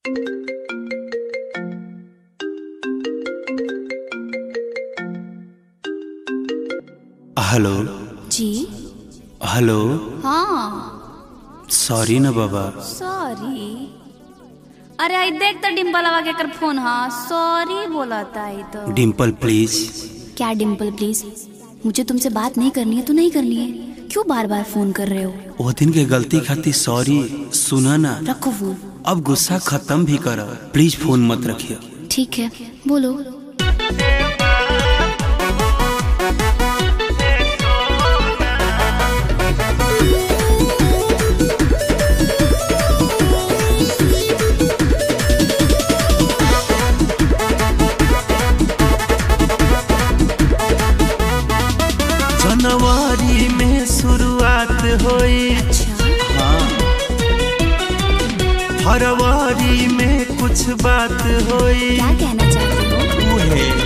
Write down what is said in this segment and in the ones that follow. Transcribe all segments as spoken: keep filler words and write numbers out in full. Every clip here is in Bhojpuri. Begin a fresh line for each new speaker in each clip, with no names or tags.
हेलो
जी।
हेलो।
हाँ
सॉरी ना बाबा।
सॉरी। अरे आई देख तो डिम्पल आवा के कर फोन। हाँ सॉरी बोला था आई तो।
डिम्पल प्लीज।
क्या डिम्पल प्लीज? मुझे तुमसे बात नहीं करनी है तो नहीं करनी है, क्यों बार बार फोन कर रहे हो?
वो दिन के गलती खातिर सॉरी। सुना ना,
रखो फोन।
अब गुस्सा खत्म भी करो, प्लीज फोन मत रखिए।
ठीक है बोलो।
जनवरी में शुरुआत हुई। हाँ। फरवरी में कुछ बात हुई।
क्या कहना चाहते हो?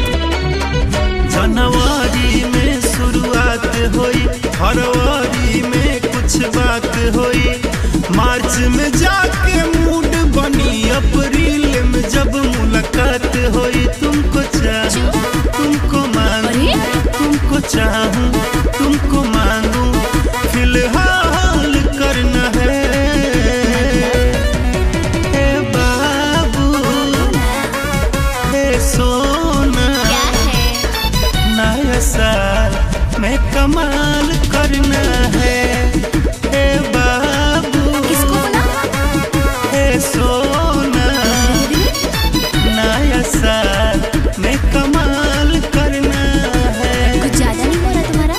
जनवरी में शुरुआत हुई, फरवरी में कुछ बात हुई, मार्च में जाके मूड बनी, अप्रैल में जब मुलाकात हुई। तुमको चाहूं, तुमको मांगू, तुमको चाहूं, तुमको मांगू, फिलहाल करना है। ए बाबू, ए सोना, नया साल में कमाल करना है। ए बाबू,
किसको बोला?
ए सोना, नया साल में कमाल करना है।
कुछ ज्यादा नहीं हो रहा तुम्हारा?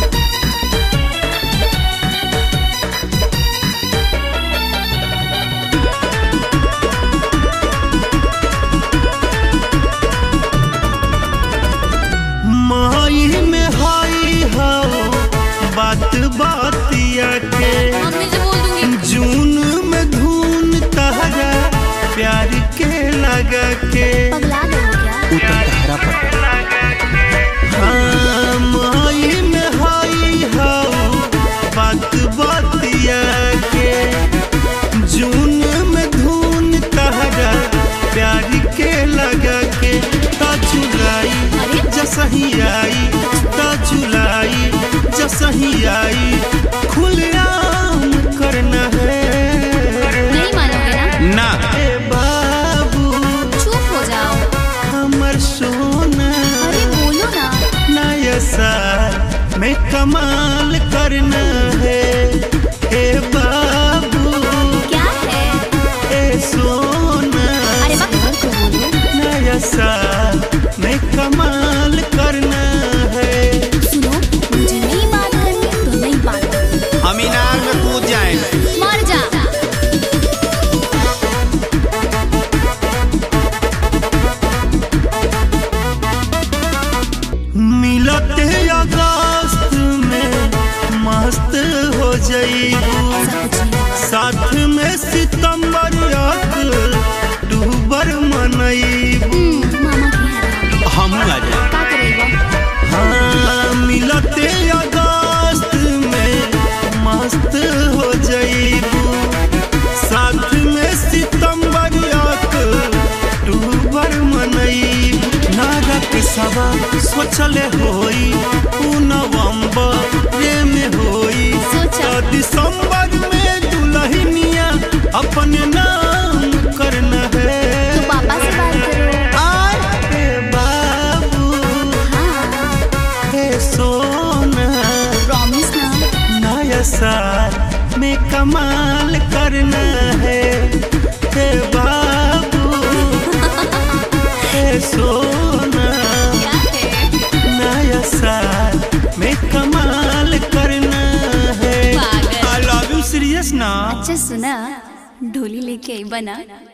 माई में हाई हो बात बातिया के,
मम्मी से बोल दूंगी।
जून में धून तहरा प्यार के लगा के।
पगला गए हो क्या?
उतर तहरा पर। हाँ माई में हाई हो बात बातिया के, जून में धून तहरा प्यार के लगा के। ता जुलाई जसही आई, ता जुलाई जसही आई, खुलेआम करना है।
नहीं मानोगे ना?
ना। ए बाबू,
चुप हो जाओ।
हमर सोना,
अरे बोलो ना।
नया साल में कमाल करना है। ए बाबू,
क्या है?
ए सोना,
अरे बात को बोलो।
नया साल में कमाल करना है।
सुनो, मुझे नहीं बात करनी तो नहीं बात करनी।
हम इनार में कूद जाएंगे।
मर जा।
मिलते अगस्त में मस्त हो जाइबू, साथ में सितंबर अक्टूबर मनइबू।
मामा की है।
हम आ जाए।
का करेगा?
हाँ मिलते अगस्त में मस्त हो जाइबू, साथ में सितंबर अक्टूबर मनइबू। नारक सवा सोचले होई, उ नवंबर में होई,
सोचा।
तो दिसंबर में दुल्हनिया अपने नाम करना है।
तो पापा से बात करो।
आए बाबू,
हाँ
हे सोना,
प्रॉमिस ना।
नया साल में कमाल करना है। हे बाबू, हे सोना,
क्या है?
नया साल में कमाल करना है।
पागल।
आई लव यू सीरियस ना।
अच्छा सुना, ढोली लेके आई बना।